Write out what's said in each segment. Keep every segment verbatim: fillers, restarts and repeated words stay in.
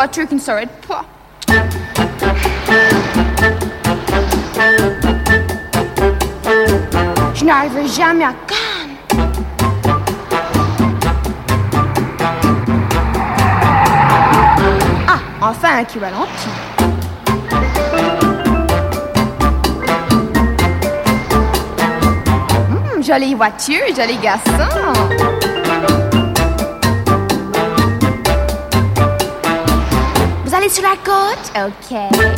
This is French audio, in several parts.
voiture qui ne s'arrête pas. Je n'arriverai jamais à Cannes. Ah, enfin un qui ralentit. Hum, jolie voiture, joli garçon. Vous allez sur la côte? Ok.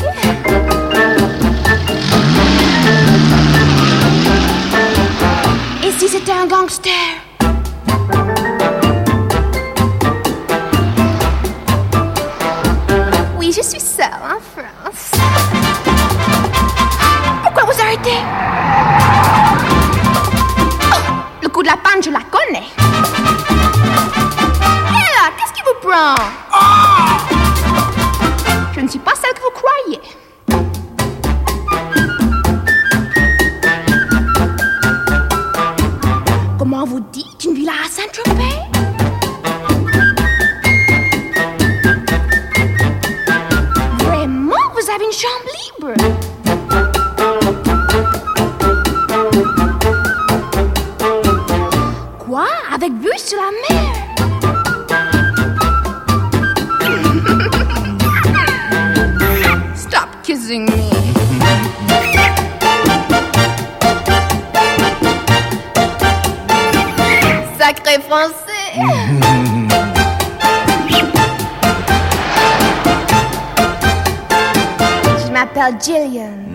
Et si c'était un gangster? Oui, je suis seule en France. Pourquoi vous arrêtez? Oh, le coup de la panne, je la connais. Hé là, qu'est-ce qui vous prend? Oh! Je ne suis pas celle que vous croyez. Comment vous dites une villa à Saint-Tropez? Vraiment, vous avez une chambre libre? Quoi? Avec vue sur la mer? Stop kissing me. Sacré français. Je m'appelle Jillian.